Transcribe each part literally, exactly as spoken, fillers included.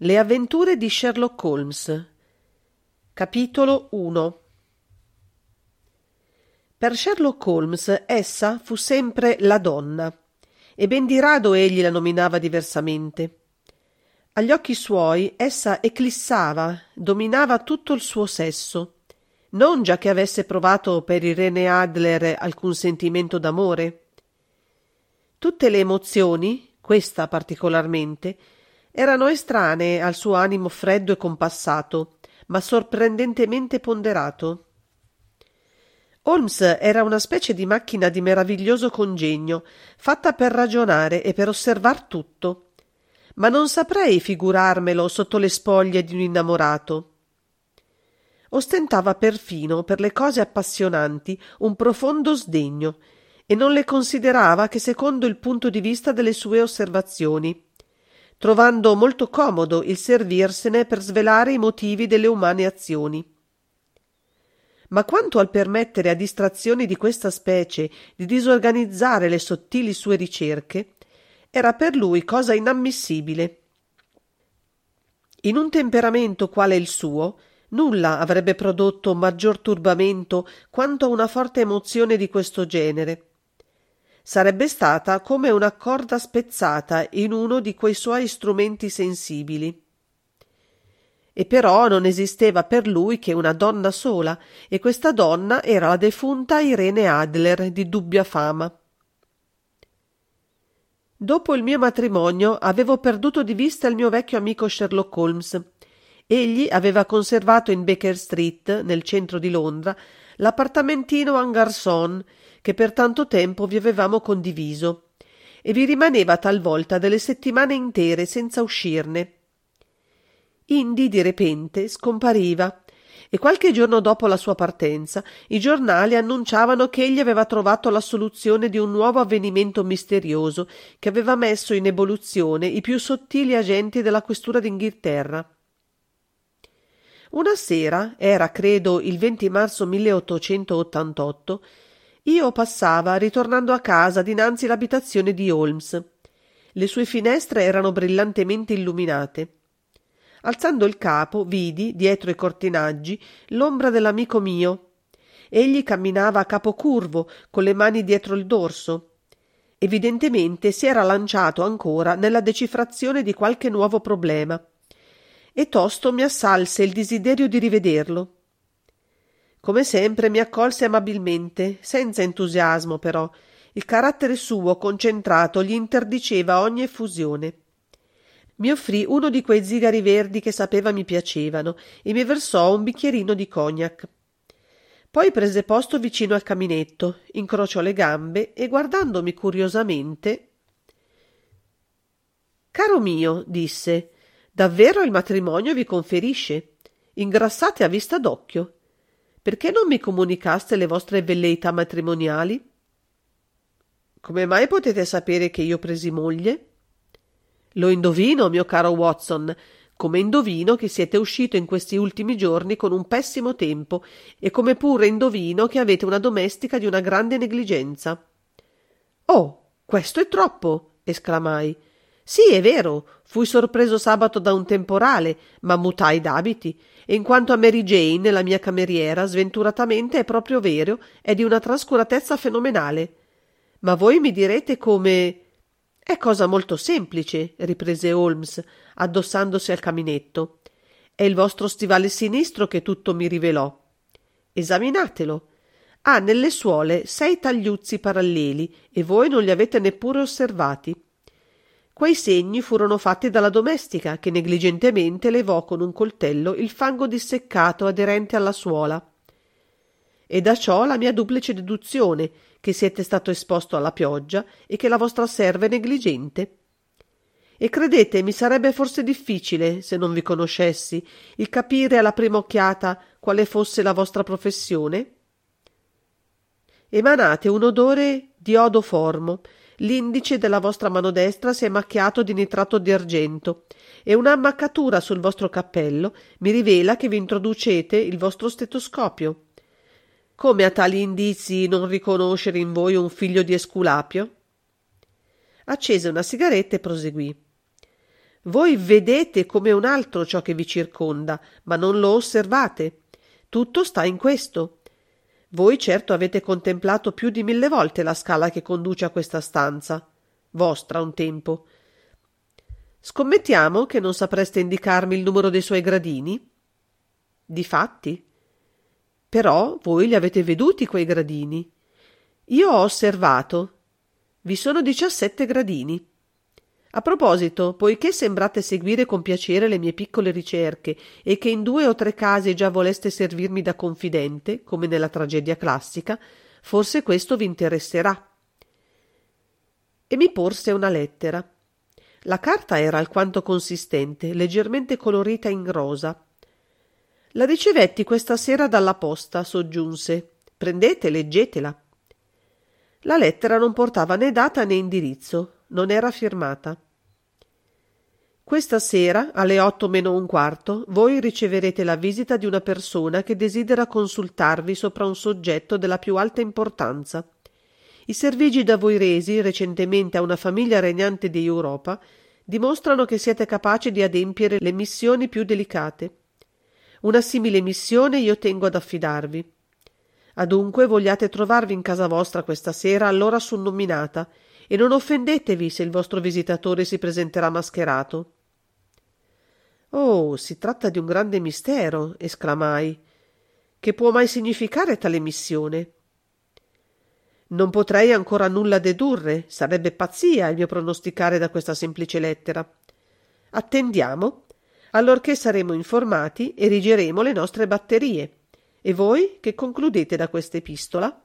Le avventure di Sherlock Holmes. Capitolo uno. Per Sherlock Holmes essa fu sempre la donna, e ben di rado egli la nominava diversamente. Agli occhi suoi essa eclissava, dominava tutto il suo sesso, non già che avesse provato per Irene Adler alcun sentimento d'amore. Tutte le emozioni, questa particolarmente, erano estranee al suo animo freddo e compassato, ma sorprendentemente ponderato. Holmes era una specie di macchina di meraviglioso congegno, fatta per ragionare e per osservar tutto, ma non saprei figurarmelo sotto le spoglie di un innamorato. Ostentava perfino per le cose appassionanti un profondo sdegno e non le considerava che secondo il punto di vista delle sue osservazioni, trovando molto comodo il servirsene per svelare i motivi delle umane azioni. Ma quanto al permettere a distrazioni di questa specie di disorganizzare le sottili sue ricerche, era per lui cosa inammissibile. In un temperamento quale il suo, nulla avrebbe prodotto maggior turbamento quanto una forte emozione di questo genere. Sarebbe stata come una corda spezzata in uno di quei suoi strumenti sensibili. E però non esisteva per lui che una donna sola, e questa donna era la defunta Irene Adler di dubbia fama. Dopo il mio matrimonio avevo perduto di vista il mio vecchio amico Sherlock Holmes. Egli aveva conservato in Baker Street, nel centro di Londra, l'appartamentino en garçon che per tanto tempo vi avevamo condiviso, e vi rimaneva talvolta delle settimane intere senza uscirne. Indi di repente scompariva, e qualche giorno dopo la sua partenza i giornali annunciavano che egli aveva trovato la soluzione di un nuovo avvenimento misterioso che aveva messo in evoluzione i più sottili agenti della questura d'Inghilterra. Una sera, era credo il venti marzo milleottocentottantotto, io passava ritornando a casa dinanzi l'abitazione di Holmes. Le sue finestre erano brillantemente illuminate. Alzando il capo vidi, dietro i cortinaggi, l'ombra dell'amico mio. Egli camminava a capo curvo, con le mani dietro il dorso. Evidentemente si era lanciato ancora nella decifrazione di qualche nuovo problema. E tosto mi assalse il desiderio di rivederlo. Come sempre mi accolse amabilmente, senza entusiasmo però. Il carattere suo concentrato gli interdiceva ogni effusione. Mi offrì uno di quei zigari verdi che sapeva mi piacevano e mi versò un bicchierino di cognac. Poi prese posto vicino al caminetto, incrociò le gambe e guardandomi curiosamente: «Caro mio», disse, «davvero il matrimonio vi conferisce? Ingrassate a vista d'occhio. Perché non mi comunicaste le vostre velleità matrimoniali?» «Come mai potete sapere che io presi moglie?» «Lo indovino, mio caro Watson, come indovino che siete uscito in questi ultimi giorni con un pessimo tempo e come pure indovino che avete una domestica di una grande negligenza». «Oh, questo è troppo!» esclamai. «Sì, è vero, fui sorpreso sabato da un temporale, ma mutai d'abiti, e in quanto a Mary Jane, la mia cameriera, sventuratamente è proprio vero, è di una trascuratezza fenomenale. Ma voi mi direte come...» «È cosa molto semplice», riprese Holmes, addossandosi al caminetto. «È il vostro stivale sinistro che tutto mi rivelò. Esaminatelo. Ha nelle suole sei tagliuzzi paralleli e voi non li avete neppure osservati. Quei segni furono fatti dalla domestica che negligentemente levò con un coltello il fango disseccato aderente alla suola. E da ciò la mia duplice deduzione che siete stato esposto alla pioggia e che la vostra serva è negligente. E credete mi sarebbe forse difficile, se non vi conoscessi, il capire alla prima occhiata quale fosse la vostra professione? Emanate un odore di iodoformo, l'indice della vostra mano destra si è macchiato di nitrato di argento e un'ammaccatura sul vostro cappello mi rivela che vi introducete il vostro stetoscopio. Come a tali indizi non riconoscere in voi un figlio di Esculapio?» Accese una sigaretta e proseguì. Voi vedete come un altro ciò che vi circonda, ma non lo osservate. Tutto sta in questo. Voi certo avete contemplato più di mille volte la scala che conduce a questa stanza, vostra un tempo. Scommettiamo che non sapreste indicarmi il numero dei suoi gradini? Difatti. Però voi li avete veduti quei gradini. Io ho osservato. Vi sono diciassette gradini. A proposito, poiché sembrate seguire con piacere le mie piccole ricerche e che in due o tre casi già voleste servirmi da confidente, come nella tragedia classica, forse questo vi interesserà. E mi porse una lettera. La carta era alquanto consistente, leggermente colorita in rosa. La ricevetti questa sera dalla posta, soggiunse. Prendete, leggetela. La lettera non portava né data né indirizzo, non era firmata. Questa sera, alle otto meno un quarto, voi riceverete la visita di una persona che desidera consultarvi sopra un soggetto della più alta importanza. I servigi da voi resi recentemente a una famiglia regnante di Europa dimostrano che siete capaci di adempiere le missioni più delicate. Una simile missione io tengo ad affidarvi. Adunque vogliate trovarvi in casa vostra questa sera all'ora sunnominata e non offendetevi se il vostro visitatore si presenterà mascherato. Oh, si tratta di un grande mistero, esclamai. Che può mai significare tale missione? Non potrei ancora nulla dedurre, sarebbe pazzia il mio pronosticare da questa semplice lettera. Attendiamo, allorché saremo informati erigeremo le nostre batterie. E voi che concludete da questa epistola?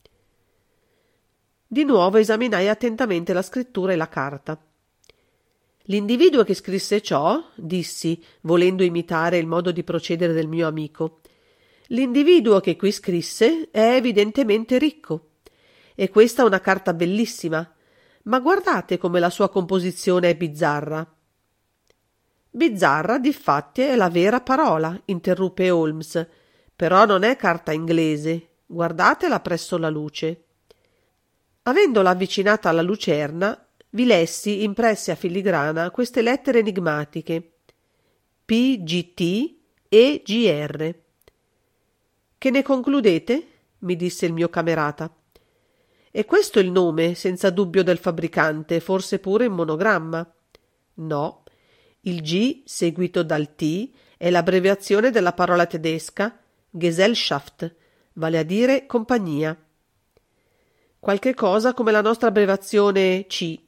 Di nuovo esaminai attentamente la scrittura e la carta. L'individuo che scrisse ciò, dissi, volendo imitare il modo di procedere del mio amico, l'individuo che qui scrisse è evidentemente ricco. E questa è una carta bellissima, ma guardate come la sua composizione è bizzarra. Bizzarra, difatti, è la vera parola, interruppe Holmes, però non è carta inglese. Guardatela presso la luce. Avendola avvicinata alla lucerna, vi lessi impresse a filigrana queste lettere enigmatiche: P G T e G R. Che ne concludete? Mi disse il mio camerata. È questo il nome, senza dubbio, del fabbricante, forse pure in monogramma? No, il G seguito dal T è l'abbreviazione della parola tedesca Gesellschaft, vale a dire compagnia. Qualche cosa come la nostra abbreviazione C.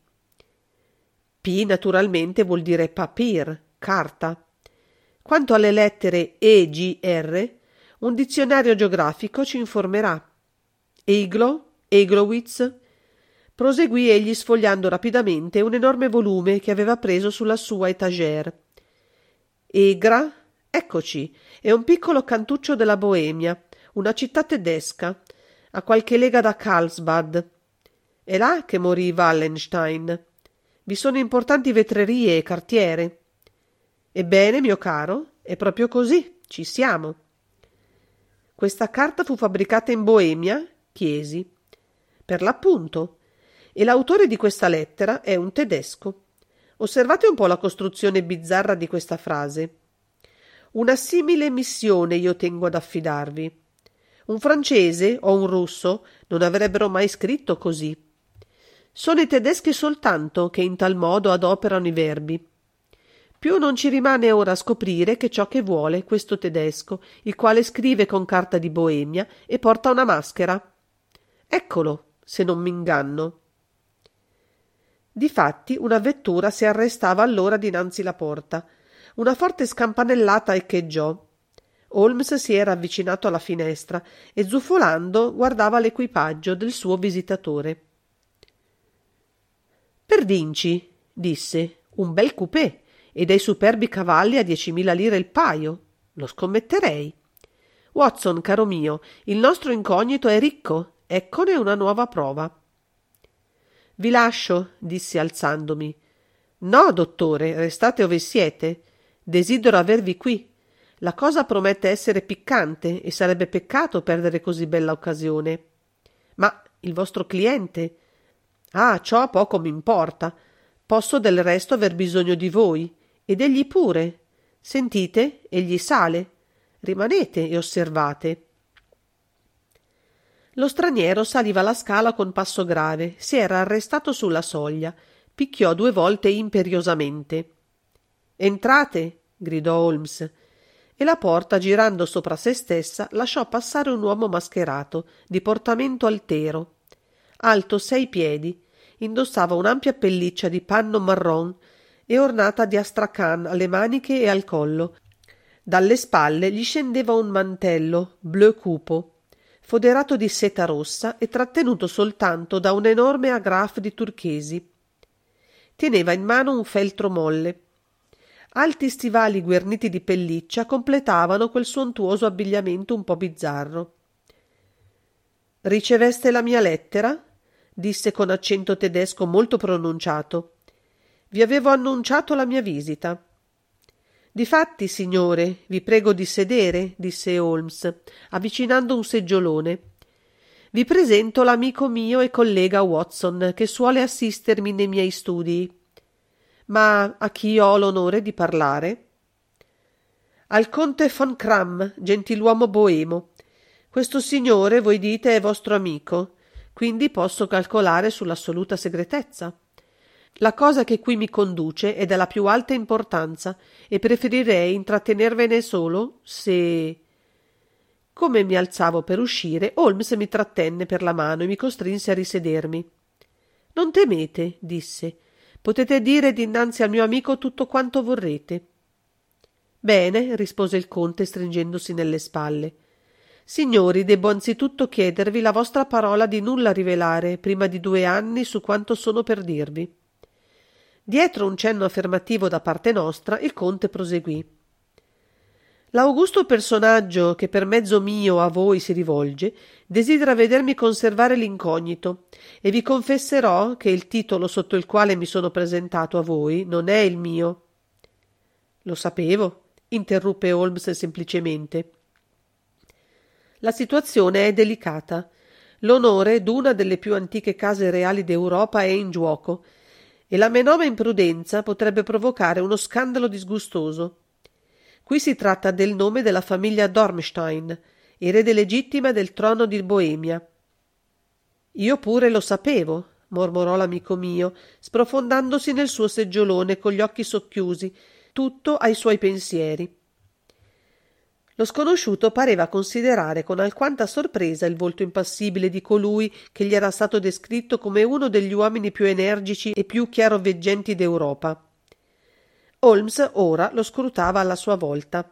P naturalmente vuol dire Papier, carta. Quanto alle lettere E G R, un dizionario geografico ci informerà. Eiglo, Eiglowitz, proseguì egli sfogliando rapidamente un enorme volume che aveva preso sulla sua étagère. Egra, eccoci, è un piccolo cantuccio della Boemia, una città tedesca, a qualche lega da Carlsbad. È là che morì Wallenstein. Vi sono importanti vetrerie e cartiere. Ebbene, mio caro, è proprio così, ci siamo. Questa carta fu fabbricata in Boemia? Chiesi. Per l'appunto. E l'autore di questa lettera è un tedesco. Osservate un po' la costruzione bizzarra di questa frase. Una simile missione io tengo ad affidarvi. Un francese o un russo non avrebbero mai scritto così. Sono i tedeschi soltanto che in tal modo adoperano i verbi. Più non ci rimane ora a scoprire che ciò che vuole questo tedesco, il quale scrive con carta di Boemia e porta una maschera. Eccolo, se non m'inganno. Difatti una vettura si arrestava allora dinanzi la porta. Una forte scampanellata echeggiò. Holmes si era avvicinato alla finestra e zufolando guardava l'equipaggio del suo visitatore. Perdinci, disse, un bel coupé e dei superbi cavalli a diecimila lire il paio. Lo scommetterei. Watson, caro mio, il nostro incognito è ricco. Eccone una nuova prova. Vi lascio, dissi alzandomi. No, dottore, restate ove siete. Desidero avervi qui. La cosa promette essere piccante e sarebbe peccato perdere così bella occasione. Ma il vostro cliente? Ah, ciò poco m'importa. Posso del resto aver bisogno di voi. Ed egli pure. Sentite, egli sale. Rimanete e osservate. Lo straniero saliva la scala con passo grave, si era arrestato sulla soglia, picchiò due volte imperiosamente. Entrate, gridò Holmes, e la porta, girando sopra se stessa, lasciò passare un uomo mascherato, di portamento altero, alto sei piedi, indossava un'ampia pelliccia di panno marron e ornata di astracan alle maniche e al collo. Dalle spalle gli scendeva un mantello bleu cupo, foderato di seta rossa e trattenuto soltanto da un enorme agrafe di turchesi. Teneva in mano un feltro molle. Alti stivali guerniti di pelliccia completavano quel sontuoso abbigliamento un po' bizzarro. «Riceveste la mia lettera?» disse con accento tedesco molto pronunciato. «Vi avevo annunciato la mia visita». «Difatti, signore, vi prego di sedere», disse Holmes, avvicinando un seggiolone. «Vi presento l'amico mio e collega Watson, che suole assistermi nei miei studi. Ma a chi ho l'onore di parlare?» «Al conte von Cram, gentiluomo boemo. Questo signore, voi dite, è vostro amico, quindi posso calcolare sull'assoluta segretezza. La cosa che qui mi conduce è della più alta importanza e preferirei intrattenervene solo se...» Come mi alzavo per uscire, Holmes mi trattenne per la mano e mi costrinse a risedermi. «Non temete», disse. «Potete dire dinanzi al mio amico tutto quanto vorrete». «Bene», rispose il conte stringendosi nelle spalle. «Signori, debbo anzitutto chiedervi la vostra parola di nulla rivelare prima di due anni su quanto sono per dirvi». Dietro un cenno affermativo da parte nostra, il conte proseguì. «L'augusto personaggio che per mezzo mio a voi si rivolge desidera vedermi conservare l'incognito e vi confesserò che il titolo sotto il quale mi sono presentato a voi non è il mio». «Lo sapevo», interruppe Holmes semplicemente. «La situazione è delicata. L'onore d'una delle più antiche case reali d'Europa è in giuoco e la menoma imprudenza potrebbe provocare uno scandalo disgustoso. Qui si tratta del nome della famiglia Dormstein, erede legittima del trono di Boemia». «Io pure lo sapevo», mormorò l'amico mio, sprofondandosi nel suo seggiolone con gli occhi socchiusi, tutto ai suoi pensieri. Lo sconosciuto pareva considerare con alquanta sorpresa il volto impassibile di colui che gli era stato descritto come uno degli uomini più energici e più chiaroveggenti d'Europa. Holmes ora lo scrutava alla sua volta.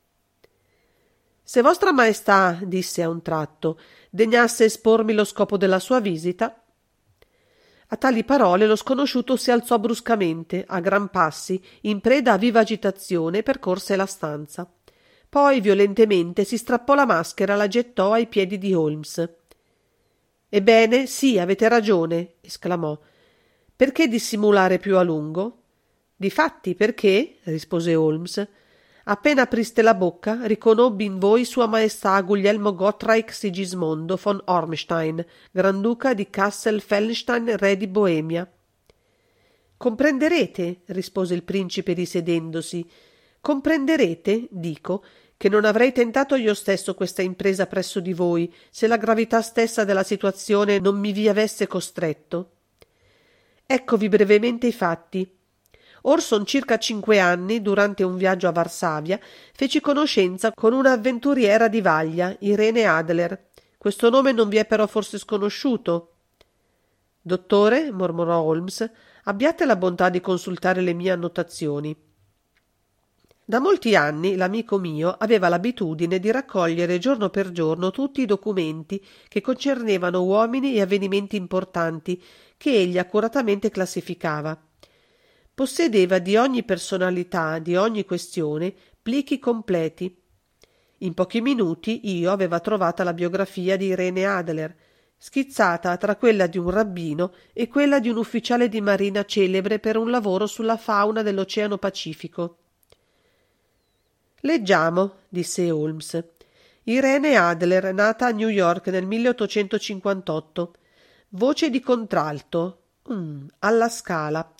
«Se vostra maestà», disse a un tratto, «degnasse espormi lo scopo della sua visita». A tali parole lo sconosciuto si alzò bruscamente, a gran passi, in preda a viva agitazione, e percorse la stanza. Poi violentemente si strappò la maschera e la gettò ai piedi di Holmes. «Ebbene, sì, avete ragione», esclamò. «Perché dissimulare più a lungo?» «Difatti, perché?» rispose Holmes. «Appena apriste la bocca, riconobbi in voi sua maestà Guglielmo Gottreich Sigismondo von Ormstein, granduca di Kassel-Fellenstein, re di Boemia». «Comprenderete», rispose il principe risedendosi, «comprenderete, dico, che non avrei tentato io stesso questa impresa presso di voi, se la gravità stessa della situazione non mi vi avesse costretto. Eccovi brevemente i fatti. Or son circa cinque anni, durante un viaggio a Varsavia, feci conoscenza con una avventuriera di vaglia, Irene Adler. Questo nome non vi è però forse sconosciuto?» «Dottore», mormorò Holmes, «abbiate la bontà di consultare le mie annotazioni». Da molti anni l'amico mio aveva l'abitudine di raccogliere giorno per giorno tutti i documenti che concernevano uomini e avvenimenti importanti che egli accuratamente classificava. Possedeva di ogni personalità, di ogni questione, plichi completi. In pochi minuti io aveva trovata la biografia di Irene Adler, schizzata tra quella di un rabbino e quella di un ufficiale di marina celebre per un lavoro sulla fauna dell'Oceano Pacifico. «Leggiamo», disse Holmes. «Irene Adler, nata a New York nel milleottocentocinquantotto. Voce di contralto. Mm, alla Scala.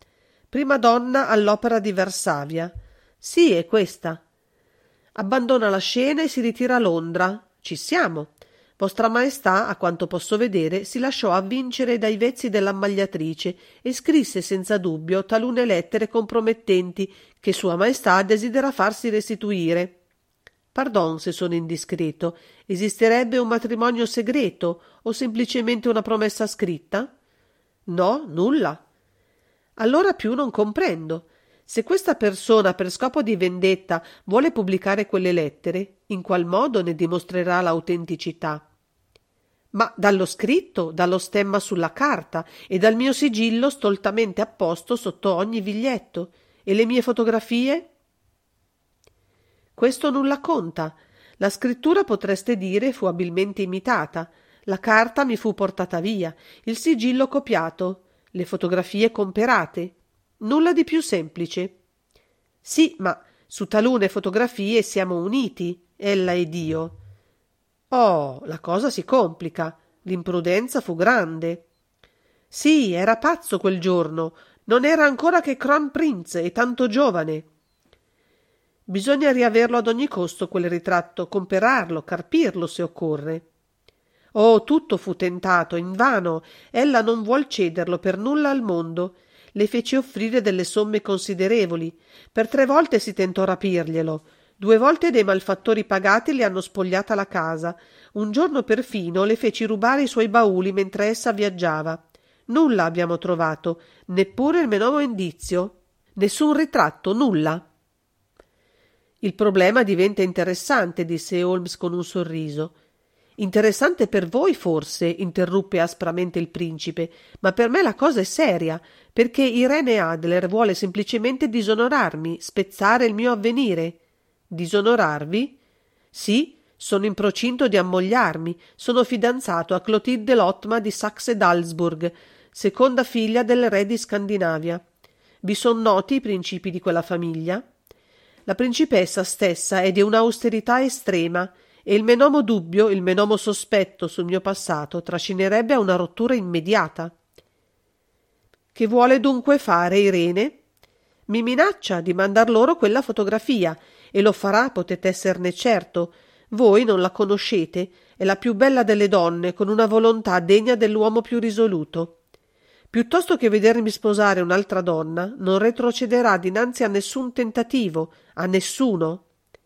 prima donna all'Opera di Varsavia. Sì, è questa. Abbandona la scena e si ritira a Londra. Ci siamo. Vostra Maestà, a quanto posso vedere, si lasciò avvincere dai vezzi dell'ammagliatrice e scrisse senza dubbio talune lettere compromettenti che Sua Maestà desidera farsi restituire. Pardon se sono indiscreto, esisterebbe un matrimonio segreto o semplicemente una promessa scritta? No, nulla. Allora più non comprendo. Se questa persona per scopo di vendetta vuole pubblicare quelle lettere, in qual modo ne dimostrerà l'autenticità? Ma dallo scritto, dallo stemma sulla carta e dal mio sigillo stoltamente apposto sotto ogni biglietto. E le mie fotografie? Questo nulla conta. La scrittura, potreste dire, fu abilmente imitata. La carta mi fu portata via, il sigillo copiato, le fotografie comperate. Nulla di più semplice. Sì, ma su talune fotografie siamo uniti, ella ed io. Oh, la cosa si complica. L'imprudenza fu grande. Sì, era pazzo quel giorno. Non era ancora che Crown Prince e tanto giovane. Bisogna riaverlo ad ogni costo quel ritratto, comperarlo, carpirlo se occorre. Oh, tutto fu tentato, invano. Ella non vuol cederlo per nulla al mondo. Le fece offrire delle somme considerevoli. Per tre volte si tentò rapirglielo. Due volte dei malfattori pagati le hanno spogliata la casa. Un giorno perfino le feci rubare i suoi bauli mentre essa viaggiava. Nulla abbiamo trovato, neppure il menomo indizio. Nessun ritratto, nulla. Il problema diventa interessante, disse Holmes con un sorriso. Interessante per voi, forse, interruppe aspramente il principe, ma per me la cosa è seria, perché Irene Adler vuole semplicemente disonorarmi, spezzare il mio avvenire. Disonorarvi? Sì, sono in procinto di ammogliarmi, sono fidanzato a Clotilde Lotma di Saxe-Dalsburg, seconda figlia del re di Scandinavia. Vi son noti i principi di quella famiglia? La principessa stessa è di un'austerità estrema, e il menomo dubbio, il menomo sospetto sul mio passato trascinerebbe a una rottura immediata. Che vuole dunque fare Irene? Mi minaccia di mandar loro quella fotografia, e lo farà, potete esserne certo. Voi non la conoscete, è la più bella delle donne, con una volontà degna dell'uomo più risoluto. Piuttosto che vedermi sposare un'altra donna, non retrocederà dinanzi a nessun tentativo, a nessuno.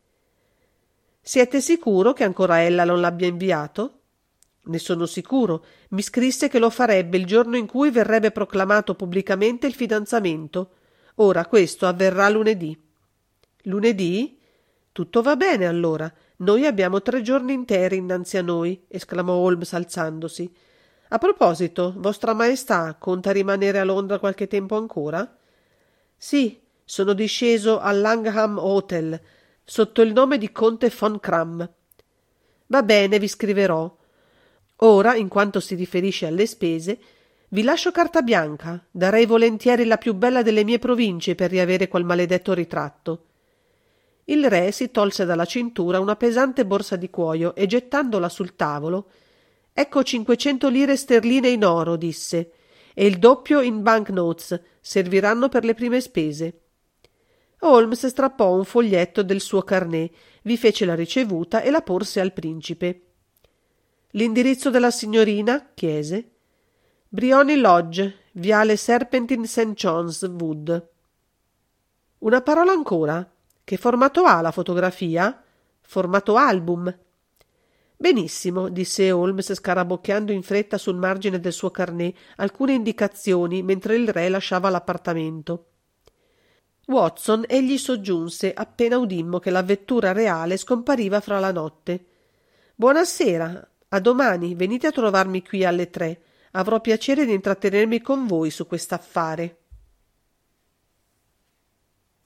Siete sicuro che ancora ella non l'abbia inviato? Ne sono sicuro. Mi scrisse che lo farebbe il giorno in cui verrebbe proclamato pubblicamente il fidanzamento. Ora questo avverrà lunedì. Lunedì? Tutto va bene allora. Noi abbiamo tre giorni interi innanzi a noi, esclamò Holmes alzandosi. A proposito, Vostra Maestà conta rimanere a Londra qualche tempo ancora? Sì, sono disceso al Langham Hotel, sotto il nome di Conte von Cram. Va bene, vi scriverò. Ora, in quanto si riferisce alle spese, vi lascio carta bianca. Darei volentieri la più bella delle mie province per riavere quel maledetto ritratto. Il re si tolse dalla cintura una pesante borsa di cuoio e gettandola sul tavolo: «Ecco cinquecento lire sterline in oro», disse, «e il doppio in banknotes. Serviranno per le prime spese». Holmes strappò un foglietto del suo carnet, vi fece la ricevuta e la porse al principe. «L'indirizzo della signorina?» chiese. «Briony Lodge, viale Serpentine Saint John's Wood». «Una parola ancora. Che formato ha la fotografia?» «Formato album». «Benissimo», disse Holmes scarabocchiando in fretta sul margine del suo carnet alcune indicazioni mentre il re lasciava l'appartamento. Watson egli soggiunse appena udimmo che la vettura reale scompariva fra la notte. «Buonasera, a domani, venite a trovarmi qui alle tre. Avrò piacere di intrattenermi con voi su quest'affare».